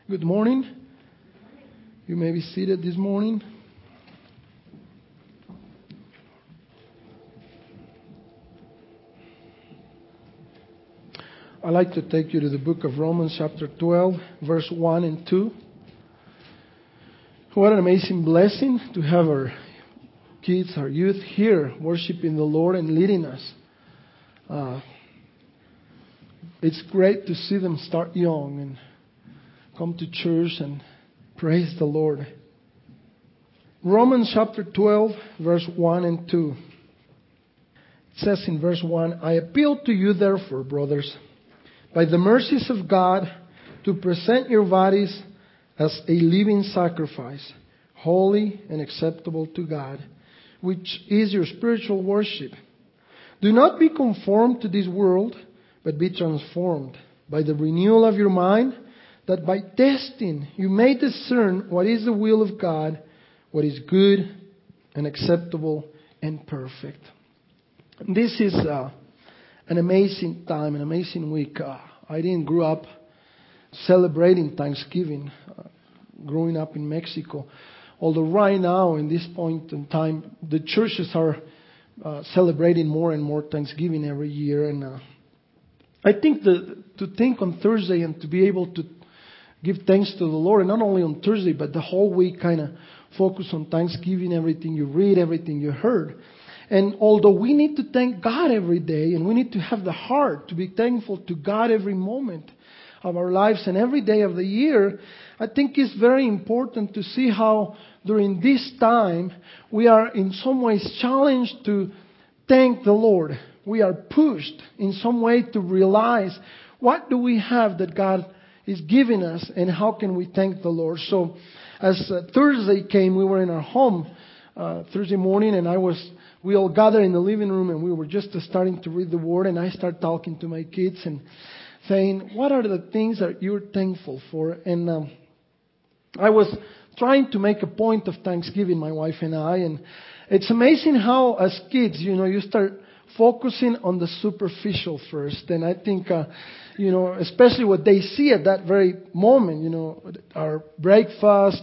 Good morning. You may be seated this morning. I'd like to take you to the book of Romans chapter 12, verse 1 and 2. What an amazing blessing to have our kids, our youth here worshiping the Lord and leading us. It's great to see them start young and come to church and praise the Lord. Romans chapter 12, verse 1 and 2. It says in verse 1, I appeal to you therefore, brothers, by the mercies of God, to present your bodies as a living sacrifice, holy and acceptable to God, which is your spiritual worship. Do not be conformed to this world, but be transformed by the renewal of your mind, that by testing you may discern what is the will of God, what is good and acceptable and perfect. This is an amazing time, an amazing week. I didn't grow up celebrating Thanksgiving, growing up in Mexico. Although right now, in this point in time, the churches are celebrating more and more Thanksgiving every year. And I think to think on Thursday and to be able to give thanks to the Lord, and not only on Thursday, but the whole week kind of focus on Thanksgiving, everything you read, everything you heard. And although we need to thank God every day, and we need to have the heart to be thankful to God every moment of our lives and every day of the year, I think it's very important to see how during this time we are in some ways challenged to thank the Lord. We are pushed in some way to realize what do we have that God is giving us and how can we thank the Lord. So as Thursday came, we were in our home Thursday morning, and we all gathered in the living room, and we were just starting to read the Word, and I started talking to my kids and saying, what are the things that you're thankful for? And I was trying to make a point of Thanksgiving, my wife and I, and it's amazing how as kids, you start focusing on the superficial first. And I think, especially what they see at that very moment, our breakfast,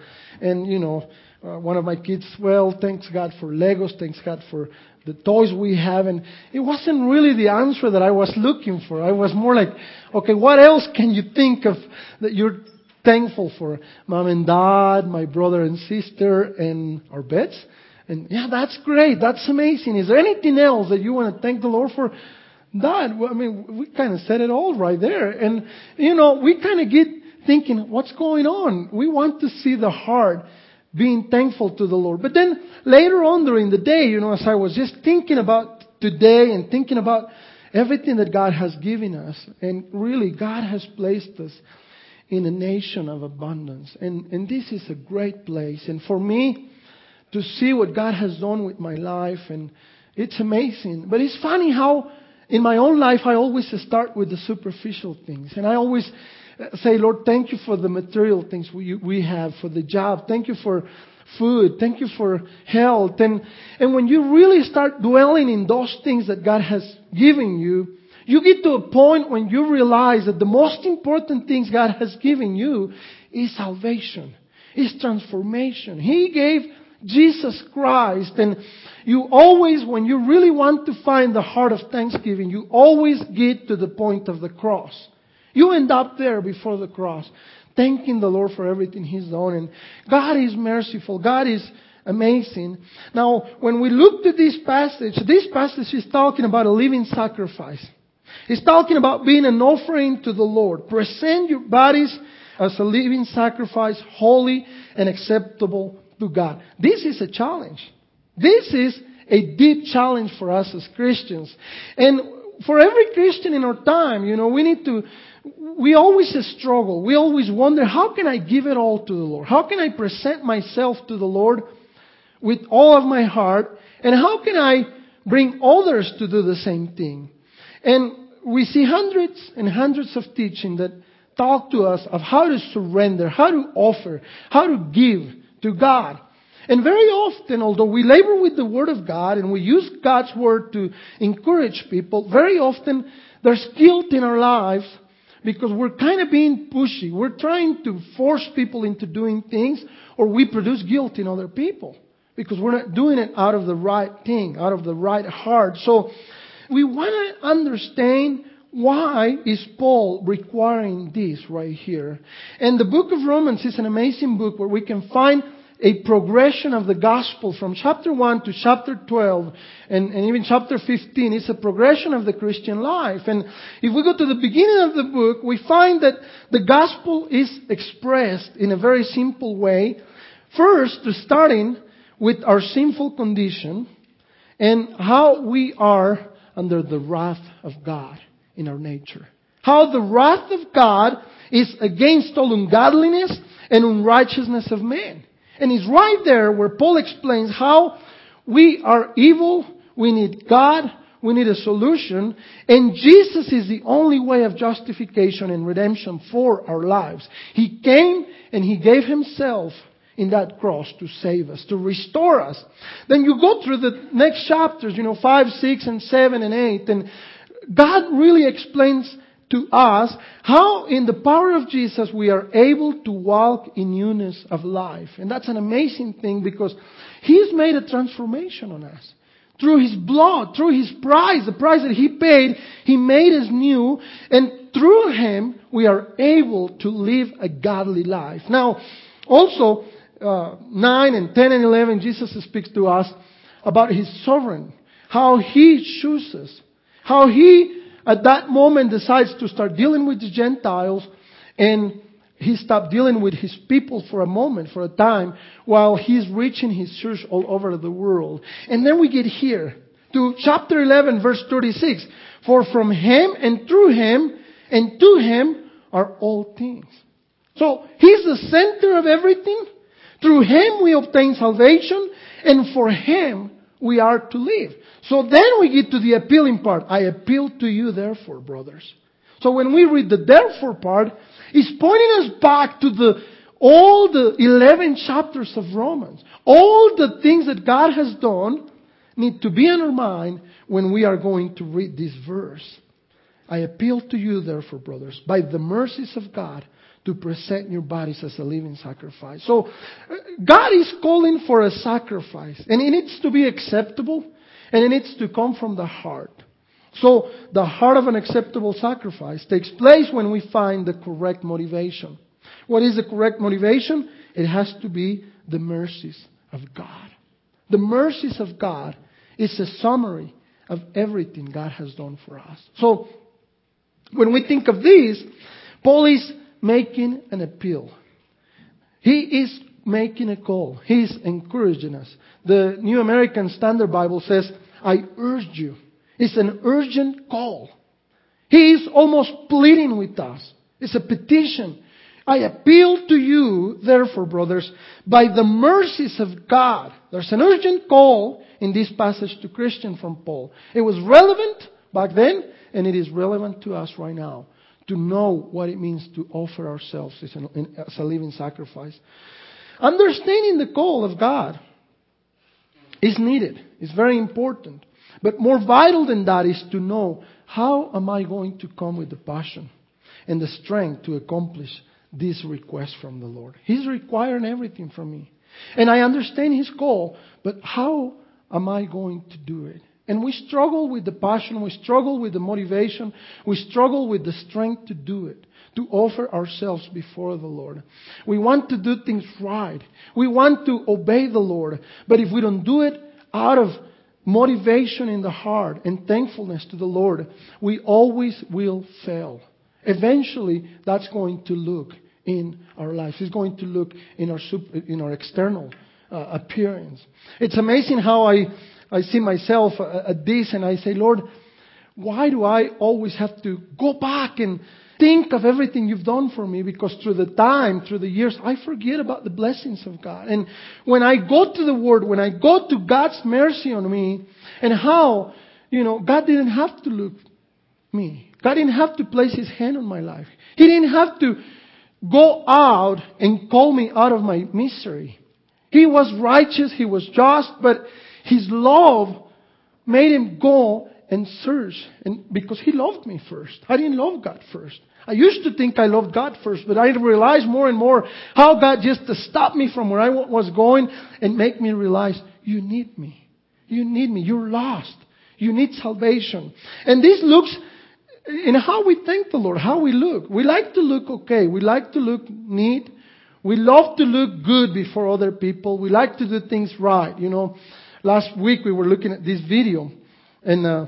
and, one of my kids, thanks God for Legos, thanks God for the toys we have. And it wasn't really the answer that I was looking for. I was more like, okay, what else can you think of that you're thankful for? Mom and Dad, my brother and sister, and our beds. And yeah, that's great. That's amazing. Is there anything else that you want to thank the Lord for? Dad, we kind of said it all right there. And, we kind of get thinking, what's going on? We want to see the heart being thankful to the Lord. But then later on during the day, as I was just thinking about today and thinking about everything that God has given us, and really God has placed us in a nation of abundance. And this is a great place. And for me, to see what God has done with my life, and it's amazing. But it's funny how in my own life I always start with the superficial things. And I always say, Lord, thank you for the material things we have, for the job. Thank you for food. Thank you for health. And when you really start dwelling in those things that God has given you, you get to a point when you realize that the most important things God has given you is salvation, is transformation. He gave Jesus Christ. And you always, when you really want to find the heart of thanksgiving, you always get to the point of the cross. You end up there before the cross, thanking the Lord for everything He's done. And God is merciful. God is amazing. Now, when we look at this passage is talking about a living sacrifice. It's talking about being an offering to the Lord. Present your bodies as a living sacrifice, holy and acceptable to God. This is a challenge. This is a deep challenge for us as Christians. And for every Christian in our time, we always struggle. We always wonder, how can I give it all to the Lord? How can I present myself to the Lord with all of my heart? And how can I bring others to do the same thing? And we see hundreds and hundreds of teaching that talk to us of how to surrender, how to offer, how to give to God. And very often, although we labor with the Word of God and we use God's Word to encourage people, very often there's guilt in our lives because we're kind of being pushy. We're trying to force people into doing things, or we produce guilt in other people because we're not doing it out of the right thing, out of the right heart. So we want to understand, why is Paul requiring this right here? And the book of Romans is an amazing book where we can find a progression of the gospel from chapter 1 to chapter 12 and even chapter 15. It's a progression of the Christian life. And if we go to the beginning of the book, we find that the gospel is expressed in a very simple way. First, starting with our sinful condition and how we are under the wrath of God in our nature. How the wrath of God is against all ungodliness and unrighteousness of man. And it's right there where Paul explains how we are evil, we need God, we need a solution, and Jesus is the only way of justification and redemption for our lives. He came and He gave Himself in that cross to save us, to restore us. Then you go through the next chapters, 5, 6, and 7, and 8, and God really explains to us how in the power of Jesus we are able to walk in newness of life. And that's an amazing thing because He's made a transformation on us. Through His blood, through His price, the price that He paid, He made us new. And through Him we are able to live a godly life. Now, also, 9 and 10 and 11, Jesus speaks to us about His sovereign. How He chooses. How He at that moment decides to start dealing with the Gentiles, and He stopped dealing with His people for a moment, for a time, while He's reaching His church all over the world. And then we get here to chapter 11, verse 36. For from Him and through Him and to Him are all things. So He's the center of everything. Through Him we obtain salvation, and for Him we are to live. So then we get to the appealing part. I appeal to you, therefore, brothers. So when we read the therefore part, it's pointing us back to all the 11 chapters of Romans. All the things that God has done need to be in our mind when we are going to read this verse. I appeal to you, therefore, brothers, by the mercies of God, to present your bodies as a living sacrifice. So God is calling for a sacrifice, and it needs to be acceptable, and it needs to come from the heart. So the heart of an acceptable sacrifice takes place when we find the correct motivation. What is the correct motivation? It has to be the mercies of God. The mercies of God is a summary of everything God has done for us. So when we think of this, Paul is making an appeal. He is making a call. He is encouraging us. The New American Standard Bible says, I urge you. It's an urgent call. He is almost pleading with us. It's a petition. I appeal to you, therefore, brothers, by the mercies of God. There's an urgent call in this passage to Christian from Paul. It was relevant back then, and it is relevant to us right now, to know what it means to offer ourselves as a living sacrifice. Understanding the call of God is needed. It's very important. But more vital than that is to know, how am I going to come with the passion and the strength to accomplish this request from the Lord? He's requiring everything from me. And I understand His call, but how am I going to do it? And we struggle with the passion, we struggle with the motivation, we struggle with the strength to do it, to offer ourselves before the Lord. We want to do things right. We want to obey the Lord. But if we don't do it out of motivation in the heart and thankfulness to the Lord, we always will fail. Eventually, that's going to look in our life. It's going to look in our external appearance. It's amazing how I see myself at this and I say, Lord, why do I always have to go back and think of everything you've done for me? Because through the years, I forget about the blessings of God. And when I go to the Word, when I go to God's mercy on me, and how, God didn't have to look me. God didn't have to place His hand on my life. He didn't have to go out and call me out of my misery. He was righteous, He was just, but His love made Him go and search. And because He loved me first. I didn't love God first. I used to think I loved God first, but I realized more and more how God just stopped me from where I was going and make me realize, you need me. You need me. You're lost. You need salvation. And this looks in how we thank the Lord, how we look. We like to look okay. We like to look neat. We love to look good before other people. We like to do things right. You know, last week we were looking at this video, and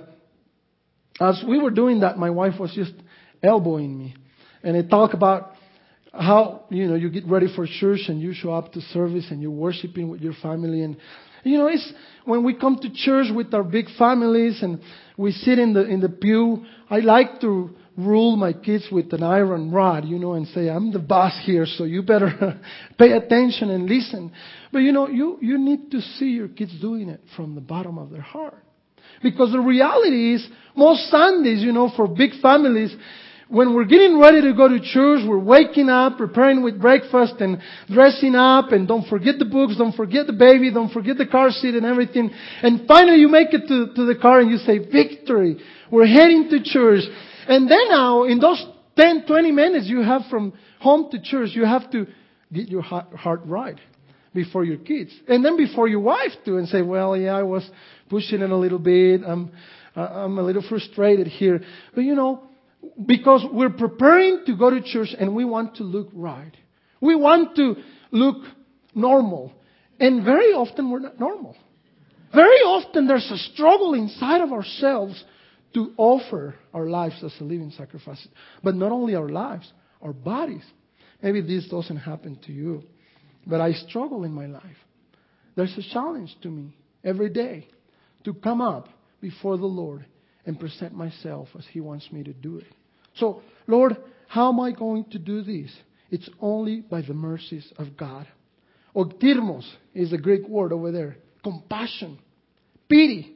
as we were doing that, my wife was just elbowing me. And it talked about how, you get ready for church and you show up to service and you're worshiping with your family. And, it's when we come to church with our big families and we sit in the pew, I like to rule my kids with an iron rod, and say, I'm the boss here, so you better pay attention and listen. But, you need to see your kids doing it from the bottom of their heart. Because the reality is, most Sundays, for big families, when we're getting ready to go to church, we're waking up, preparing with breakfast and dressing up, and don't forget the books, don't forget the baby, don't forget the car seat and everything. And finally you make it to the car and you say, victory, we're heading to church. And then now, in those 10, 20 minutes you have from home to church, you have to get your heart right before your kids. And then before your wife too, and say, well, yeah, I was pushing it a little bit. I'm a little frustrated here. But because we're preparing to go to church and we want to look right. We want to look normal. And very often we're not normal. Very often there's a struggle inside of ourselves to offer our lives as a living sacrifice. But not only our lives, our bodies. Maybe this doesn't happen to you. But I struggle in my life. There's a challenge to me every day to come up before the Lord and present myself as He wants me to do it. So, Lord, how am I going to do this? It's only by the mercies of God. Ogdirmos is the Greek word over there. Compassion, pity,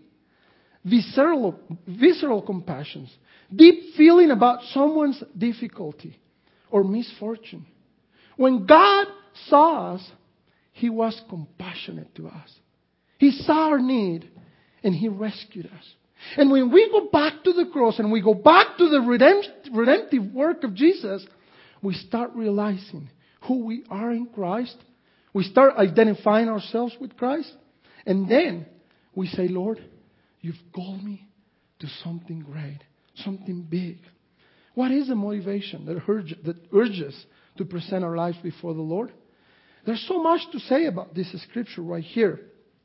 visceral compassions, deep feeling about someone's difficulty or misfortune. When God saw us, He was compassionate to us. He saw our need and He rescued us. And when we go back to the cross and we go back to the redemptive work of Jesus, we start realizing who we are in Christ. We start identifying ourselves with Christ. And then we say, Lord, you've called me to something great, something big. What is the motivation that urges to present our lives before the Lord? There's so much to say about this scripture right here.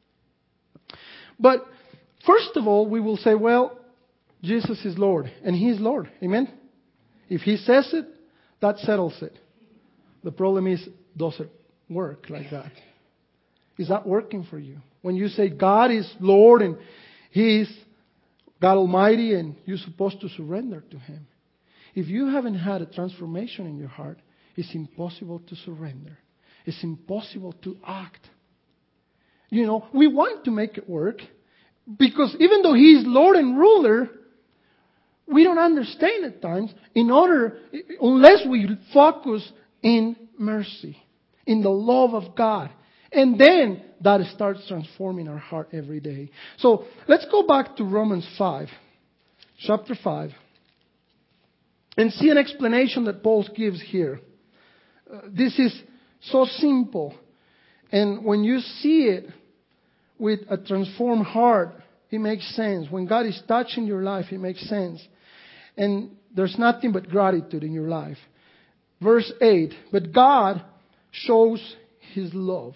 But first of all, we will say, well, Jesus is Lord, and He is Lord. Amen? If He says it, that settles it. The problem is, does it work like that? Is that working for you? When you say God is Lord and He is God Almighty and you're supposed to surrender to Him. If you haven't had a transformation in your heart, it's impossible to surrender. It's impossible to act. We want to make it work. Because even though He is Lord and ruler, we don't understand at times unless we focus in mercy, in the love of God. And then that starts transforming our heart every day. So let's go back to Romans 5, chapter 5, and see an explanation that Paul gives here. This is so simple. And when you see it with a transformed heart, it makes sense. When God is touching your life, it makes sense. And there's nothing but gratitude in your life. Verse 8, but God shows His love.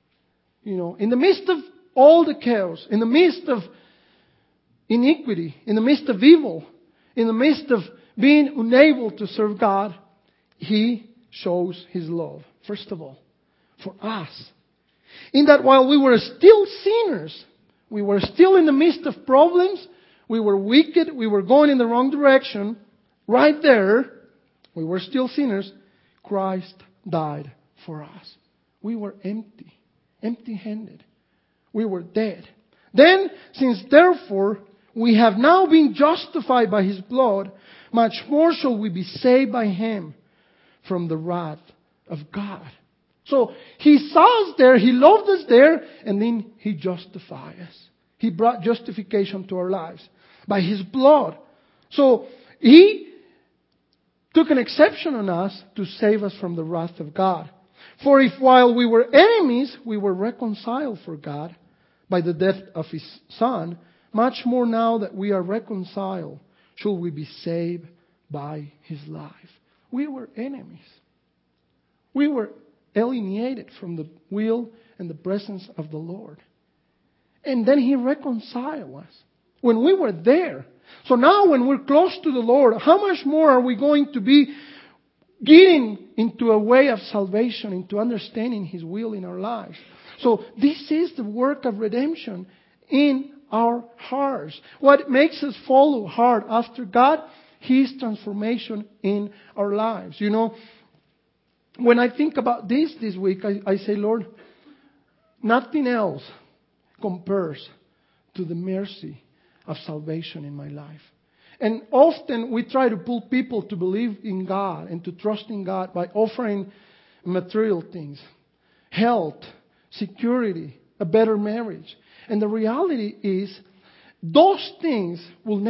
In the midst of all the chaos, in the midst of iniquity, in the midst of evil, in the midst of being unable to serve God, He shows His love. First of all, for us. In that while we were still sinners, we were still in the midst of problems, we were wicked, we were going in the wrong direction, right there, we were still sinners, Christ died for us. We were empty-handed. We were dead. Then, since therefore we have now been justified by His blood, much more shall we be saved by Him from the wrath of God. So He saw us there, He loved us there, and then He justified us. He brought justification to our lives by His blood. So He took an exception on us to save us from the wrath of God. For if while we were enemies, we were reconciled for God by the death of His Son, much more now that we are reconciled, should we be saved by His life. We were enemies. We were alienated from the will and the presence of the Lord. And then He reconciled us when we were there. So now when we're close to the Lord, how much more are we going to be getting into a way of salvation, into understanding His will in our lives? So this is the work of redemption in our hearts. What makes us follow hard after God? His transformation in our lives. You know, when I think about this week, I say, Lord, nothing else compares to the mercy of salvation in my life. And often we try to pull people to believe in God and to trust in God by offering material things, health, security, a better marriage. And the reality is, those things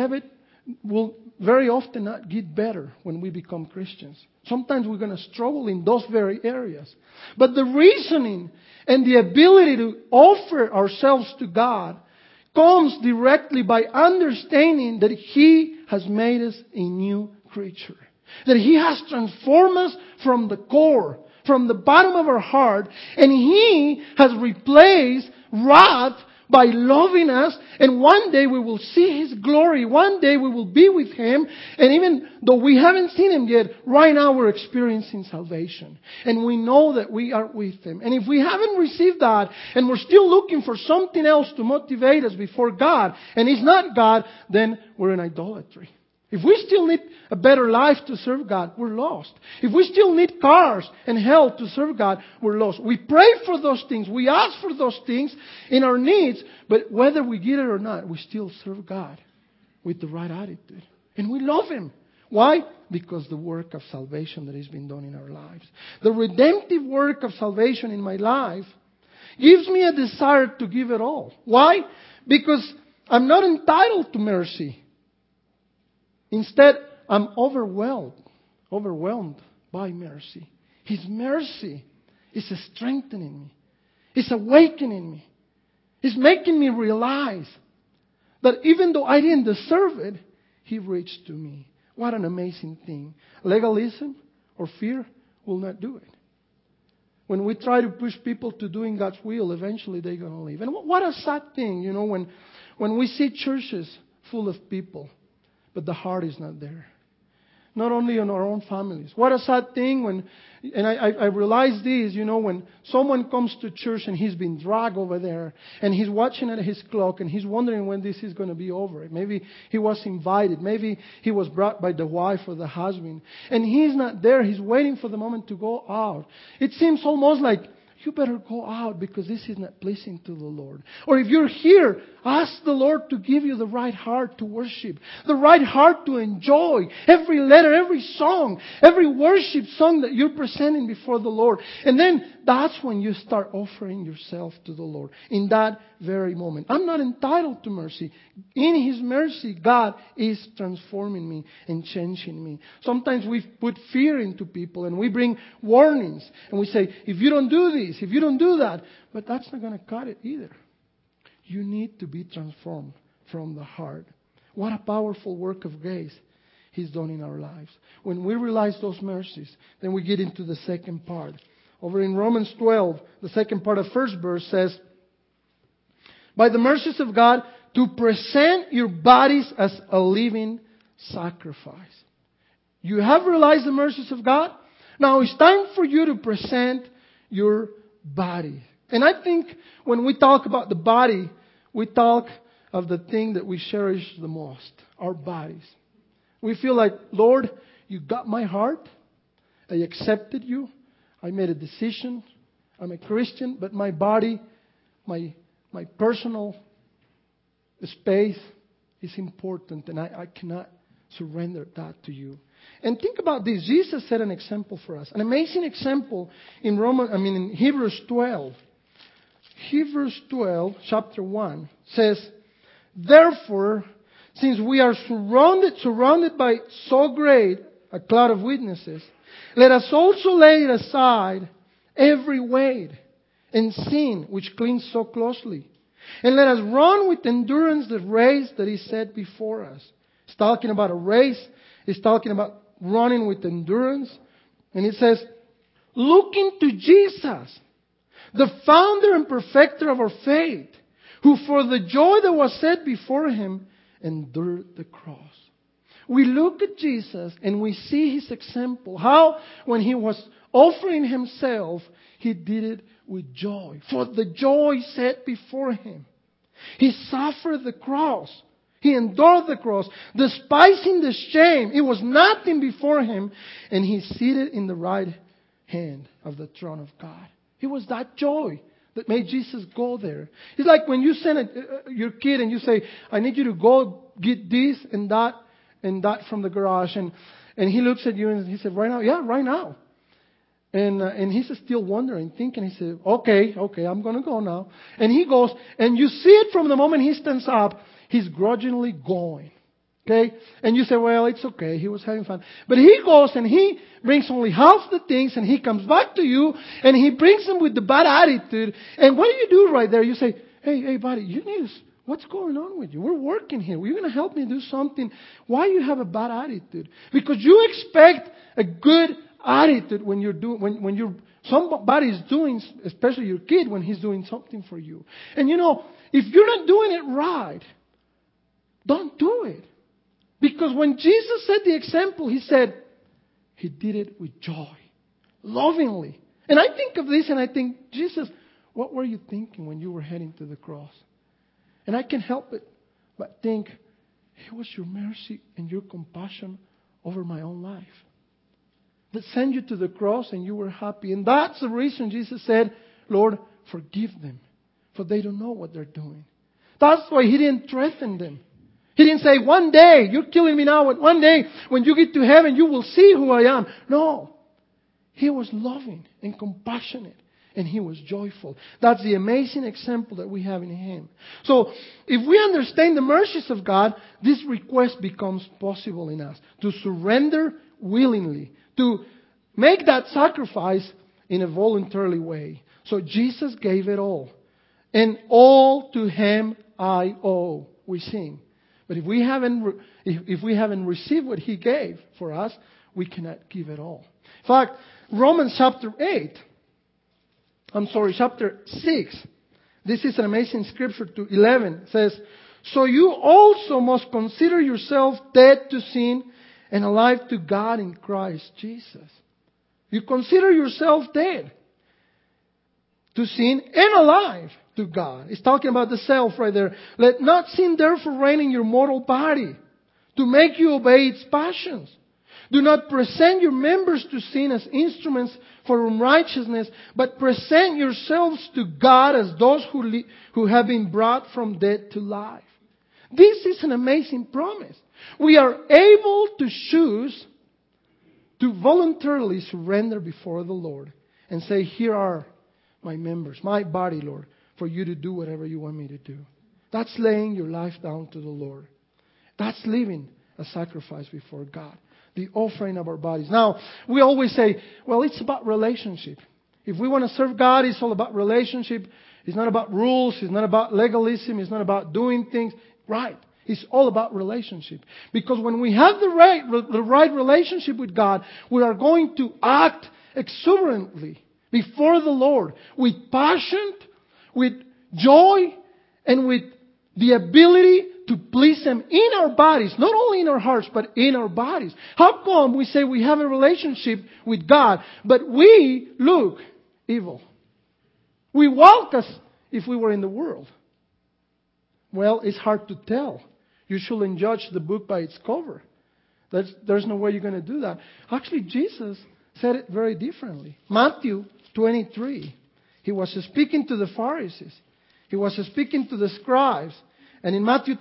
will very often not get better when we become Christians. Sometimes we're going to struggle in those very areas. But the reasoning and the ability to offer ourselves to God comes directly by understanding that He has made us a new creature. That He has transformed us from the core, from the bottom of our heart, and He has replaced wrath by loving us, and one day we will see His glory. One day we will be with Him, and even though we haven't seen Him yet, right now we're experiencing salvation. And we know that we are with Him. And if we haven't received that, and we're still looking for something else to motivate us before God, and it's not God, then we're in idolatry. If we still need a better life to serve God, we're lost. If we still need cars and health to serve God, we're lost. We pray for those things. We ask for those things in our needs. But whether we get it or not, we still serve God with the right attitude. And we love Him. Why? Because the work of salvation that has been done in our lives. The redemptive work of salvation in my life gives me a desire to give it all. Why? Because I'm not entitled to mercy. Instead, I'm overwhelmed by mercy. His mercy is strengthening me. It's awakening me. It's making me realize that even though I didn't deserve it, He reached to me. What an amazing thing. Legalism or fear will not do it. When we try to push people to doing God's will, eventually they're going to leave. And what a sad thing, you know, when we see churches full of people, but the heart is not there. Not only in our own families. What a sad thing and I realize this, you know, when someone comes to church and he's been dragged over there and he's watching at his clock and he's wondering when this is going to be over. Maybe he was invited. Maybe he was brought by the wife or the husband. And he's not there. He's waiting for the moment to go out. It seems almost like, you better go out because this is not pleasing to the Lord. Or if you're here, ask the Lord to give you the right heart to worship. The right heart to enjoy every letter, every song, every worship song that you're presenting before the Lord. And then that's when you start offering yourself to the Lord. In that very moment. I'm not entitled to mercy. In His mercy, God is transforming me and changing me. Sometimes we put fear into people and we bring warnings. And we say, if you don't do this, if you don't do that. But that's not going to cut it either. You need to be transformed from the heart. What a powerful work of grace He's done in our lives. When we realize those mercies, then we get into the second part. Over in Romans 12, the second part of first verse says, by the mercies of God, to present your bodies as a living sacrifice. You have realized the mercies of God. Now it's time for you to present your body. And I think when we talk about the body, we talk of the thing that we cherish the most, our bodies. We feel like, Lord, you got my heart. I accepted you. I made a decision. I'm a Christian, but my body, my personal space is important, and I cannot surrender that to you. And think about this. Jesus set an example for us. An amazing example in Hebrews 12. Hebrews 12, chapter 1, says, therefore, since we are surrounded by so great a cloud of witnesses. Let us also lay aside every weight and sin which clings so closely. And let us run with endurance the race that is set before us. It's talking about a race. It's talking about running with endurance. And it says, looking to Jesus, the founder and perfecter of our faith, who for the joy that was set before him endured the cross. We look at Jesus and we see his example. How when he was offering himself, he did it with joy. For the joy set before him. He suffered the cross. He endured the cross, despising the shame. It was nothing before him. And he's seated in the right hand of the throne of God. It was that joy that made Jesus go there. It's like when you send your kid and you say, I need you to go get this and that from the garage. And he looks at you and he said, right now? Yeah, right now. And he's still wondering, thinking. He said, okay, I'm going to go now. And he goes, and you see it from the moment he stands up, he's grudgingly going. Okay? And you say, well, it's okay. He was having fun. But he goes and he brings only half the things and he comes back to you and he brings them with the bad attitude. And what do you do right there? You say, hey, buddy, you need to, what's going on with you? We're working here. You're going to help me do something. Why you have a bad attitude? Because you expect a good attitude when you're doing, when you're, somebody's doing, especially your kid, when he's doing something for you. And you know, if you're not doing it right, don't do it. Because when Jesus set the example, he said, he did it with joy, lovingly. And I think of this and I think, Jesus, what were you thinking when you were heading to the cross? And I can't help it but think, it was your mercy and your compassion over my own life that sent you to the cross and you were happy. And that's the reason Jesus said, Lord, forgive them, for they don't know what they're doing. That's why he didn't threaten them. He didn't say, one day, you're killing me now, but one day, when you get to heaven, you will see who I am. No. He was loving and compassionate, and he was joyful. That's the amazing example that we have in him. So, if we understand the mercies of God, this request becomes possible in us. To surrender willingly. To make that sacrifice in a voluntary way. So, Jesus gave it all. And all to him I owe, we sing. But if we haven't received what he gave for us, we cannot give it all. In fact, Romans chapter 6. This is an amazing scripture to 11. It says, so you also must consider yourself dead to sin and alive to God in Christ Jesus. You consider yourself dead to sin and alive to God. It's talking about the self right there. Let not sin therefore reign in your mortal body to make you obey its passions. Do not present your members to sin as instruments for unrighteousness, but present yourselves to God as those who have been brought from death to life. This is an amazing promise. We are able to choose to voluntarily surrender before the Lord and say, here are my members, my body, Lord, for you to do whatever you want me to do. That's laying your life down to the Lord. That's living a sacrifice before God. The offering of our bodies. Now, we always say, well, it's about relationship. If we want to serve God, it's all about relationship. It's not about rules. It's not about legalism. It's not about doing things. Right. It's all about relationship. Because when we have the right relationship with God, we are going to act exuberantly before the Lord with passion, with joy, and with the ability to please Him in our bodies, not only in our hearts, but in our bodies. How come we say we have a relationship with God, but we look evil? We walk as if we were in the world. Well, it's hard to tell. You shouldn't judge the book by its cover. There's no way you're going to do that. Actually, Jesus said it very differently. Matthew 23. He was speaking to the Pharisees. He was speaking to the scribes. And in Matthew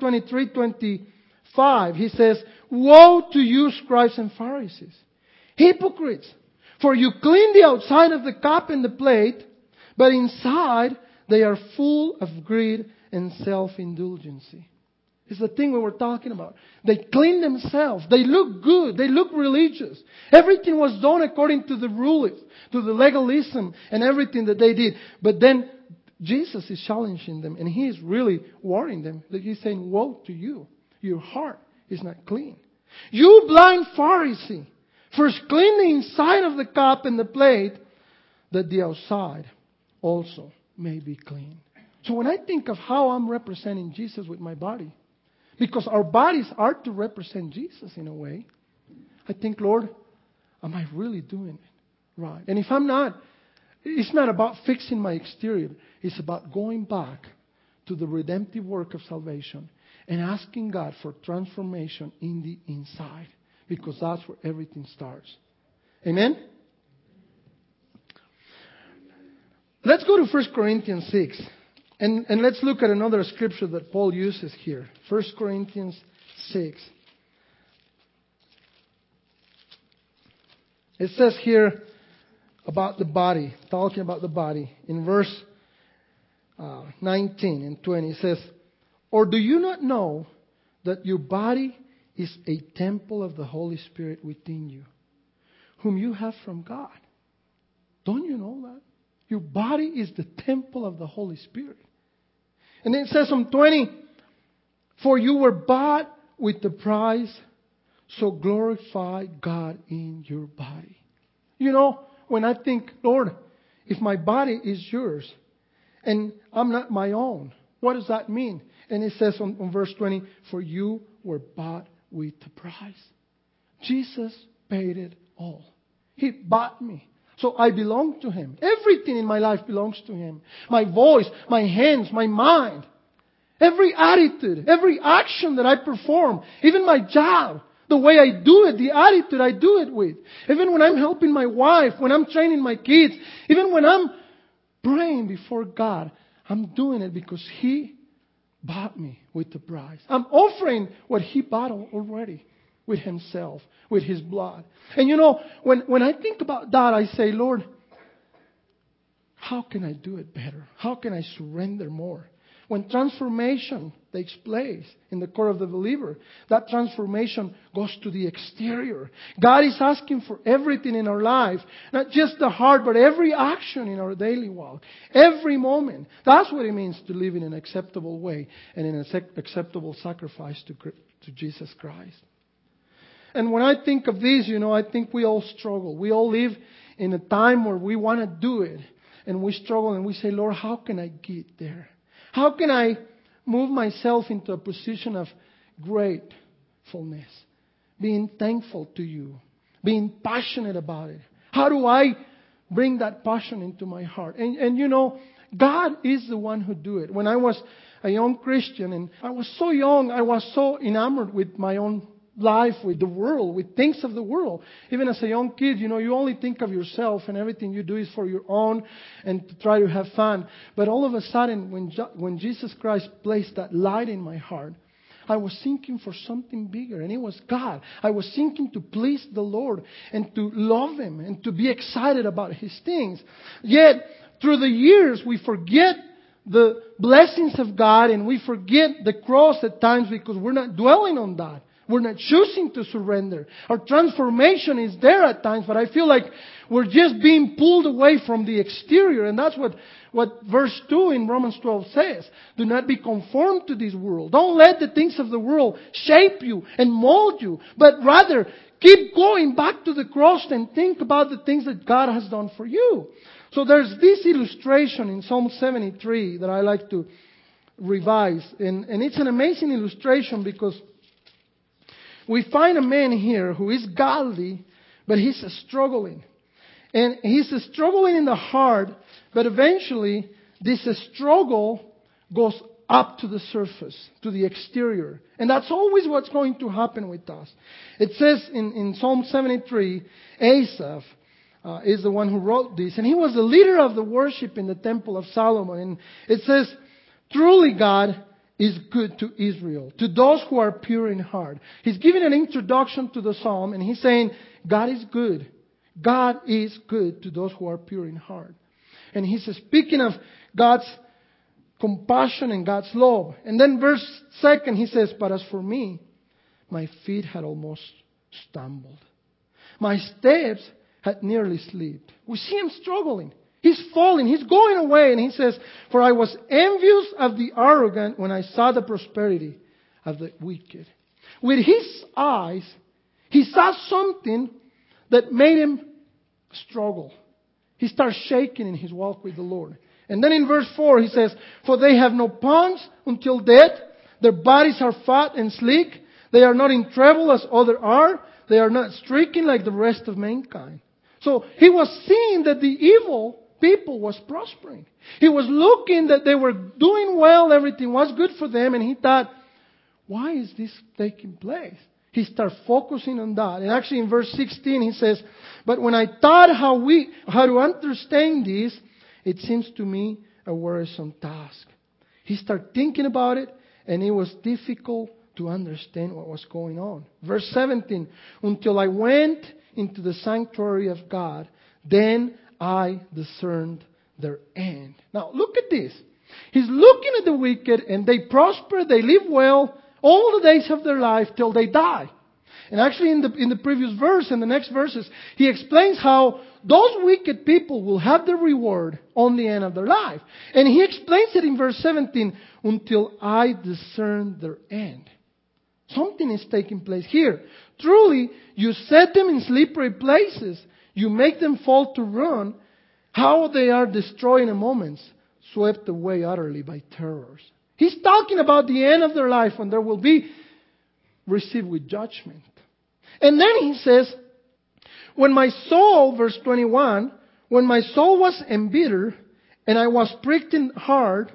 23:25, He says, woe to you, scribes and Pharisees, hypocrites! For you clean the outside of the cup and the plate, but inside they are full of greed and self-indulgency. It's the thing we were talking about. They clean themselves. They look good. They look religious. Everything was done according to the rules, to the legalism and everything that they did. But then Jesus is challenging them, and He is really warning them. That He's saying, woe to you. Your heart is not clean. You blind Pharisee, first clean the inside of the cup and the plate, that the outside also may be clean. So when I think of how I'm representing Jesus with my body, because our bodies are to represent Jesus in a way, I think, Lord, am I really doing it right? And if I'm not, it's not about fixing my exterior. It's about going back to the redemptive work of salvation and asking God for transformation in the inside, because that's where everything starts. Amen? Let's go to 1 Corinthians 6. And let's look at another scripture that Paul uses here. 1 Corinthians 6. It says here about the body, talking about the body. In verse 19 and 20, it says, or do you not know that your body is a temple of the Holy Spirit within you, whom you have from God? Don't you know that? Your body is the temple of the Holy Spirit. And it says on 20, for you were bought with the price, so glorify God in your body. You know, when I think, Lord, if my body is yours and I'm not my own, what does that mean? And it says on verse 20, for you were bought with the price. Jesus paid it all. He bought me. So I belong to Him. Everything in my life belongs to Him. My voice, my hands, my mind. Every attitude, every action that I perform. Even my job. The way I do it, the attitude I do it with. Even when I'm helping my wife, when I'm training my kids. Even when I'm praying before God. I'm doing it because He bought me with the price. I'm offering what He bought already. With Himself, with His blood. And you know, when I think about that, I say, Lord, how can I do it better? How can I surrender more? When transformation takes place in the core of the believer, that transformation goes to the exterior. God is asking for everything in our life, not just the heart, but every action in our daily walk, every moment. That's what it means to live in an acceptable way and in an acceptable sacrifice to Jesus Christ. And when I think of this, you know, I think we all struggle. We all live in a time where we want to do it. And we struggle and we say, Lord, how can I get there? How can I move myself into a position of gratefulness? Being thankful to You. Being passionate about it. How do I bring that passion into my heart? And you know, God is the one who do it. When I was a young Christian and I was so young, I was so enamored with my own life, with the world, with things of the world. Even as a young kid, you know, you only think of yourself and everything you do is for your own and to try to have fun. But all of a sudden, when Jesus Christ placed that light in my heart, I was seeking for something bigger, and it was God. I was seeking to please the Lord and to love Him and to be excited about His things. Yet, through the years, we forget the blessings of God and we forget the cross at times because we're not dwelling on that. We're not choosing to surrender. Our transformation is there at times, but I feel like we're just being pulled away from the exterior. And that's what verse 2 in Romans 12 says. Do not be conformed to this world. Don't let the things of the world shape you and mold you, but rather keep going back to the cross and think about the things that God has done for you. So there's this illustration in Psalm 73 that I like to revise. And it's an amazing illustration because we find a man here who is godly, but he's struggling. And he's struggling in the heart, but eventually this struggle goes up to the surface, to the exterior. And that's always what's going to happen with us. It says in Psalm 73, Asaph is the one who wrote this. And he was the leader of the worship in the Temple of Solomon. And it says, truly God is good to Israel, to those who are pure in heart. He's giving an introduction to the psalm and he's saying, God is good. God is good to those who are pure in heart. And he's speaking of God's compassion and God's love. And then verse 2, he says, but as for me, my feet had almost stumbled. My steps had nearly slipped. We see him struggling. He's falling. He's going away. And he says, for I was envious of the arrogant when I saw the prosperity of the wicked. With his eyes, he saw something that made him struggle. He starts shaking in his walk with the Lord. And then in verse 4 he says, for they have no pangs until death. Their bodies are fat and sleek. They are not in trouble as others are. They are not stricken like the rest of mankind. So he was seeing that the evil people was prospering. He was looking that they were doing well. Everything was good for them. And he thought, why is this taking place? He started focusing on that. And actually in verse 16 he says, but when I thought how to understand this, it seems to me a wearisome task. He started thinking about it, and it was difficult to understand what was going on. Verse 17, until I went into the sanctuary of God, then I discerned their end. Now look at this. He's looking at the wicked, and they prosper, they live well all the days of their life till they die. And actually in the previous verse and the next verses, he explains how those wicked people will have their reward on the end of their life. And he explains it in verse 17, until I discern their end. Something is taking place here. Truly, you set them in slippery places. You make them fall to ruin. How they are destroyed in a moment, swept away utterly by terrors. He's talking about the end of their life when there will be received with judgment. And then he says, when my soul, verse 21, when my soul was embittered and I was pricked in heart,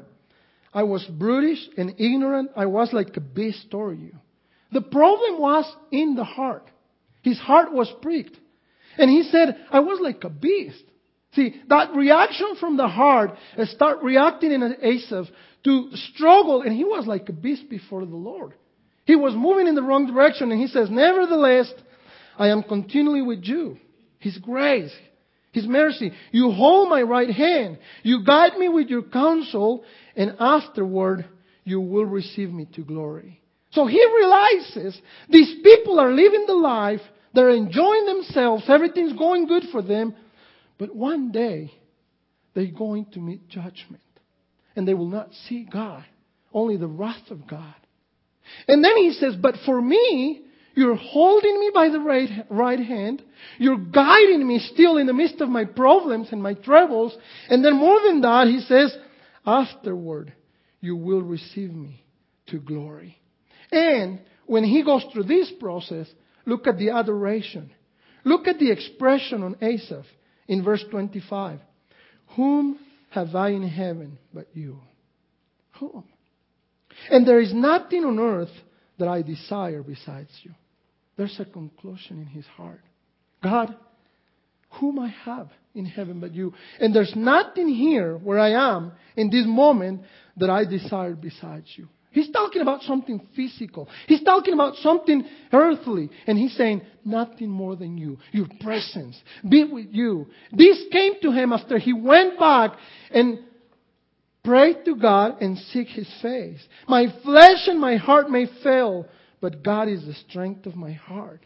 I was brutish and ignorant. I was like a beast toward you. The problem was in the heart. His heart was pricked. And he said, I was like a beast. See, that reaction from the heart start reacting in Asaph to struggle. And he was like a beast before the Lord. He was moving in the wrong direction. And he says, nevertheless, I am continually with you. His grace, His mercy. You hold my right hand. You guide me with your counsel. And afterward, you will receive me to glory. So he realizes these people are living the life. They're enjoying themselves. Everything's going good for them. But one day, they're going to meet judgment. And they will not see God. Only the wrath of God. And then he says, but for me, you're holding me by the right hand. You're guiding me still in the midst of my problems and my troubles. And then more than that, he says, afterward, you will receive me to glory. And when he goes through this process, look at the adoration. Look at the expression on Asaph in verse 25. Whom have I in heaven but you? Whom? And there is nothing on earth that I desire besides you. There's a conclusion in his heart. God, whom I have in heaven but you. And there's nothing here where I am in this moment that I desire besides you. He's talking about something physical. He's talking about something earthly. And he's saying, nothing more than you. Your presence. Be with you. This came to him after he went back and prayed to God and seek His face. My flesh and my heart may fail, but God is the strength of my heart.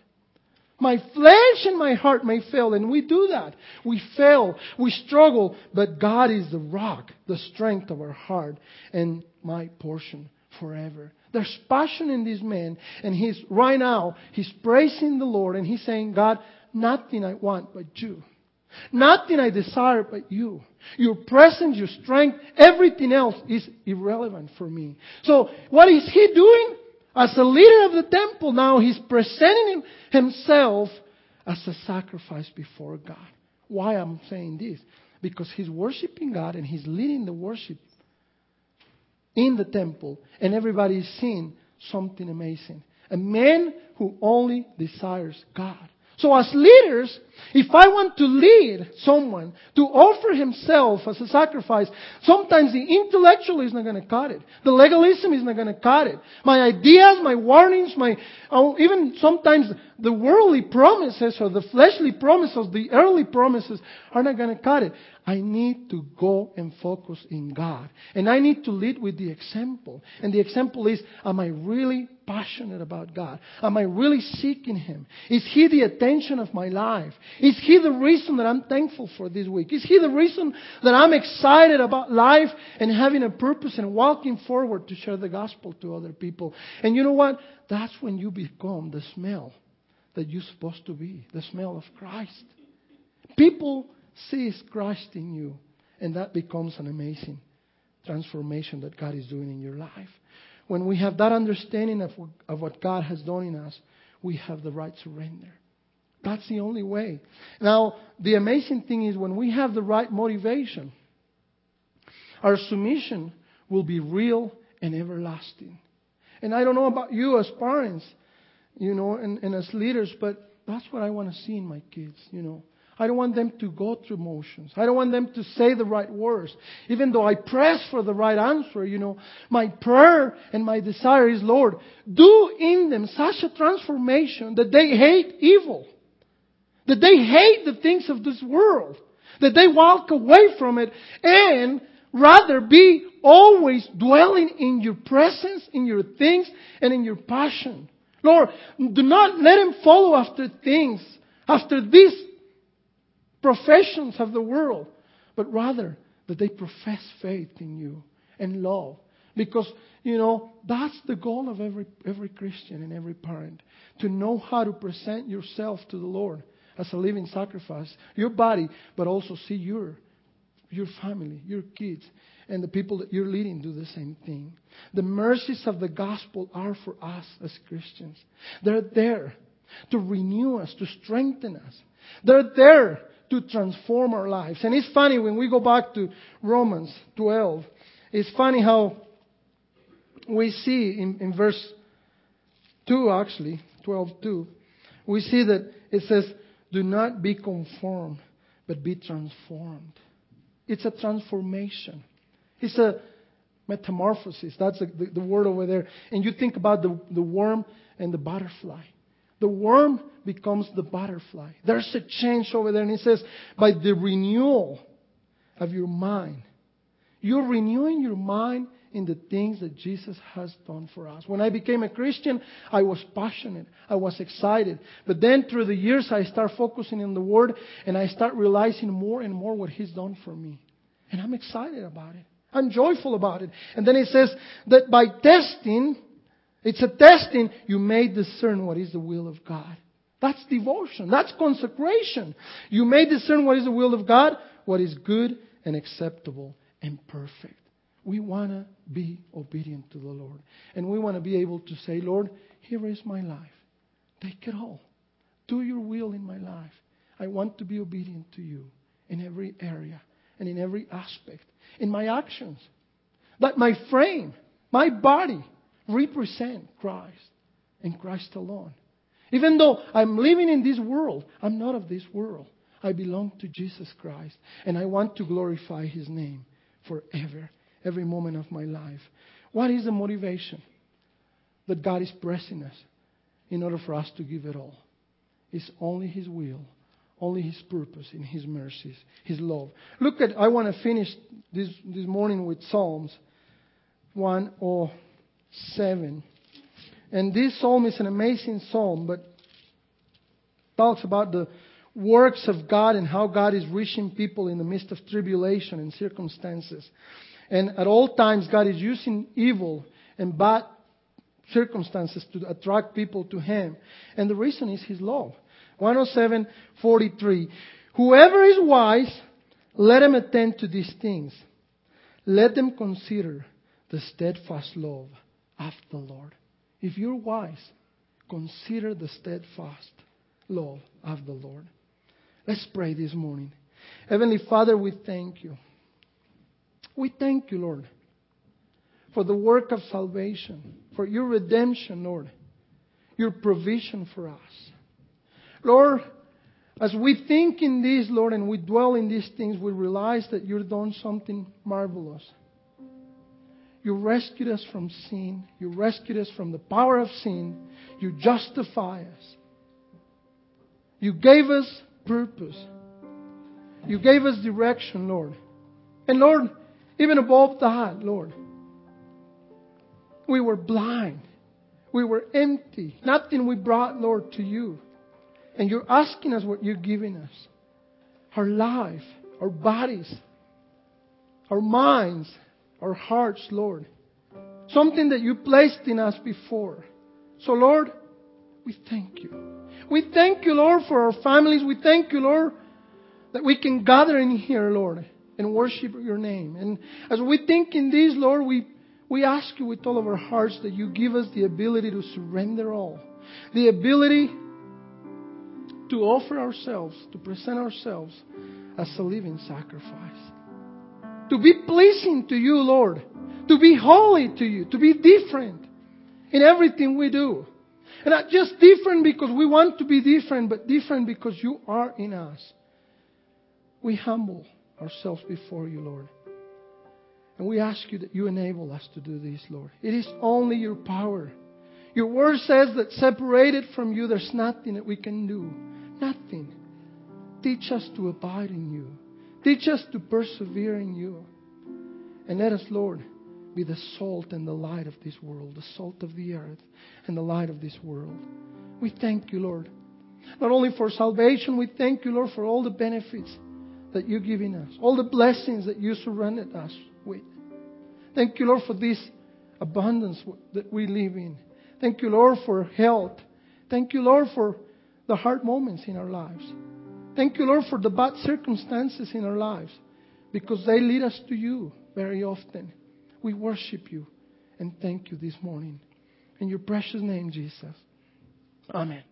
My flesh and my heart may fail, and we do that. We fail, we struggle, but God is the rock, the strength of our heart, and my portion forever. There's passion in this man, and right now, he's praising the Lord, and he's saying, God, nothing I want but you. Nothing I desire but you. Your presence, your strength, everything else is irrelevant for me. So what is he doing? As a leader of the temple now, he's presenting himself as a sacrifice before God. Why I'm saying this? Because he's worshiping God and he's leading the worship in the temple. And everybody is seeing something amazing. A man who only desires God. So as leaders, if I want to lead someone to offer himself as a sacrifice, sometimes the intellectual is not going to cut it. The legalism is not going to cut it. My ideas, my warnings, even sometimes the worldly promises or the fleshly promises, the earthly promises are not going to cut it. I need to go and focus in God. And I need to lead with the example. And the example is, am I really passionate about God? Am I really seeking Him? Is He the attention of my life? Is He the reason that I'm thankful for this week? Is He the reason that I'm excited about life and having a purpose and walking forward to share the gospel to other people? And you know what? That's when you become the smell that you're supposed to be, the smell of Christ. People see Christ in you, and that becomes an amazing transformation that God is doing in your life. When we have that understanding of what God has done in us, we have the right surrender. That's the only way. Now, the amazing thing is when we have the right motivation, our submission will be real and everlasting. And I don't know about you as parents, and as leaders, but that's what I want to see in my kids, I don't want them to go through motions. I don't want them to say the right words. Even though I press for the right answer, my prayer and my desire is, Lord, do in them such a transformation that they hate evil. That they hate the things of this world. That they walk away from it and rather be always dwelling in your presence, in your things, and in your passion. Lord, do not let them follow after things, after these professions of the world, but rather that they profess faith in you and love. Because, that's the goal of every Christian and every parent. To know how to present yourself to the Lord as a living sacrifice. Your body, but also see your family, your kids, and the people that you're leading do the same thing. The mercies of the gospel are for us as Christians. They're there to renew us, to strengthen us. They're there to transform our lives. And it's funny when we go back to Romans 12. It's funny how we see in verse 2 actually, 12:2, we see that it says, do not be conformed, but be transformed. It's a transformation. It's a metamorphosis. That's the word over there. And you think about the worm and the butterfly. The worm becomes the butterfly. There's a change over there. And it says, by the renewal of your mind. You're renewing your mind in the things that Jesus has done for us. When I became a Christian, I was passionate. I was excited. But then through the years, I start focusing on the Word. And I start realizing more and more what He's done for me. And I'm excited about it. I'm joyful about it. And then it says that by testing, it's a testing, you may discern what is the will of God. That's devotion. That's consecration. You may discern what is the will of God, what is good and acceptable and perfect. We want to be obedient to the Lord. And we want to be able to say, Lord, here is my life. Take it all. Do your will in my life. I want to be obedient to you in every area and in every aspect. In my actions. That my frame, my body, represent Christ and Christ alone. Even though I'm living in this world, I'm not of this world. I belong to Jesus Christ. And I want to glorify His name forever, every moment of my life. What is the motivation that God is pressing us in order for us to give it all? It's only His will, only His purpose and His mercies, His love. I want to finish this morning with Psalms 107. And this psalm is an amazing psalm, but talks about the works of God and how God is reaching people in the midst of tribulation and circumstances. And at all times, God is using evil and bad circumstances to attract people to Him. And the reason is His love. 107:43. Whoever is wise, let him attend to these things. Let them consider the steadfast love of the Lord. If you're wise, consider the steadfast love of the Lord. Let's pray this morning. Heavenly Father, we thank You. We thank You, Lord, for the work of salvation, for Your redemption, Lord, Your provision for us. Lord, as we think in this, Lord, and we dwell in these things, we realize that You've done something marvelous. You rescued us from sin. You rescued us from the power of sin. You justify us. You gave us purpose. You gave us direction, Lord. And Lord, even above that, Lord, we were blind. We were empty. Nothing we brought, Lord, to you. And you're asking us what you're giving us. Our life, our bodies, our minds, our hearts, Lord. Something that you placed in us before. So, Lord, we thank you. We thank you, Lord, for our families. We thank you, Lord, that we can gather in here, Lord, and worship your name. And as we think in this, Lord, we ask you with all of our hearts that you give us the ability to surrender all. The ability to offer ourselves, to present ourselves as a living sacrifice. To be pleasing to you, Lord. To be holy to you. To be different in everything we do. And not just different because we want to be different, but different because you are in us. We humble ourselves before you, Lord. And we ask you that you enable us to do this, Lord. It is only your power. Your word says that separated from you, there's nothing that we can do. Nothing. Teach us to abide in you. Teach us to persevere in you. And let us, Lord, be the salt and the light of this world, the salt of the earth and the light of this world. We thank you, Lord. Not only for salvation, we thank you, Lord, for all the benefits that you're giving us, all the blessings that you surrounded us with. Thank you, Lord, for this abundance that we live in. Thank you, Lord, for health. Thank you, Lord, for the hard moments in our lives. Thank you, Lord, for the bad circumstances in our lives, because they lead us to you very often. We worship you and thank you this morning. In your precious name, Jesus. Amen.